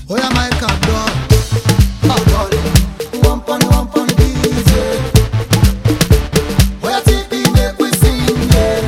Oh yeah, my car door. One pony, easy. Oh yeah, take me, make we sing, yeah.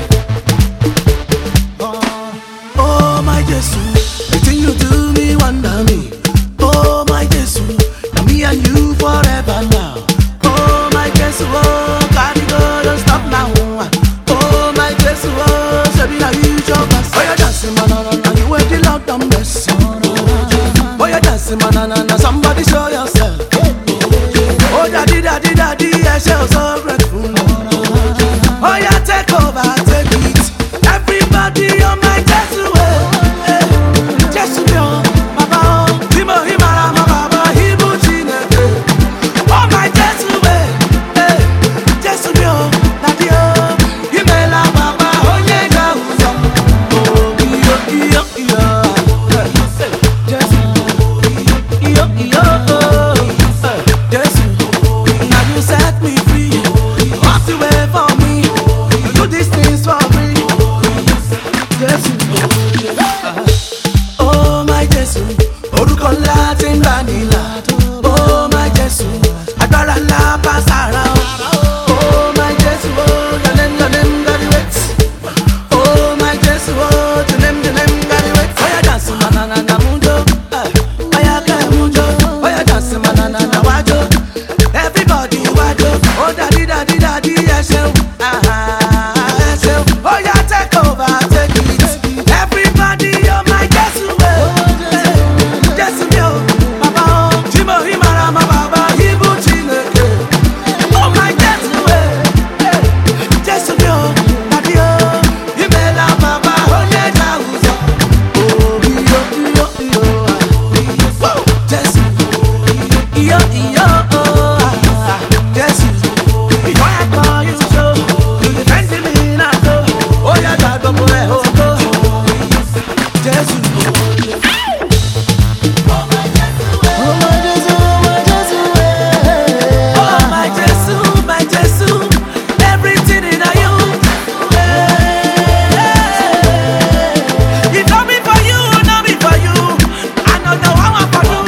Oh my Jesus, the thing you do me wonder me. Oh my Jesus, now me and you forever now. Oh my Jesus, oh God, you go, don't stop now. Oh my Jesus, oh, say me now you job us. Oh you dancing man, you wait the lockdown bless. Oh you dancing man, somebody show yourself. Oh daddy, I shall so grateful. Oh yeah, take over, take it. Everybody on my Jesus way. Jesus yo, Baba, Himo Himara, Baba, Hibu Chineke. Oh my Jesus way. Jesus yo, Daddy yo, Himela Baba, Onyega Uzo. Oh yo. Now you set me free. Walk the way for me. You do these things for me. Oh my Jesus, orúkọ ńlá tí ń bá nílà. Oh my Jesus, agbára ńlá pàṣàrà. Oh my Jesus, your name got the weight. Oh my Jesus, your name got the weight. Oya dance manana mujo, oya kẹ mujo, oya dance manana wajo. Everybody wajo, oh daddy ẹ ṣeun, ẹ ṣeun. Oya take over, take it. Everybody on my Jesus way. Jesus yo, Baba, Himo Himara, Baba, Hibu Chineke. Oh my Jesus way. Jesus yo, Daddy yo, Himela Baba, Onyega Uzo. Oh yo. Whoa, Jesus yo, Jesus. Before I call you to show, you defend me now. Oh yeah, God go for it, oh go. Jesus. My Jesus, everything in you. It not be for you, not be for you. I know the one for you.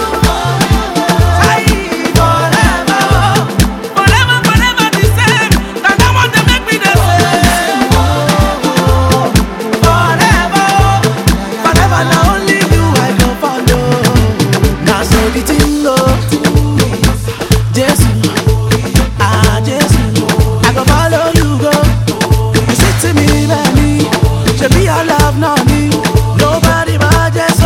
Forever the same. Now no one to make me the same. Forever, now only you I go follow. Now so the thing go. Jesus. I go follow you go. You say to me, baby, should be your love, not me. Nobody but Jesus.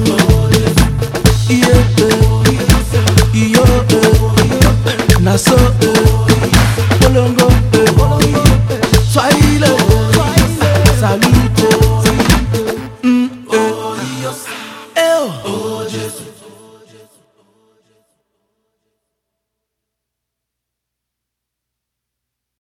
Jesus, yeah. Now so.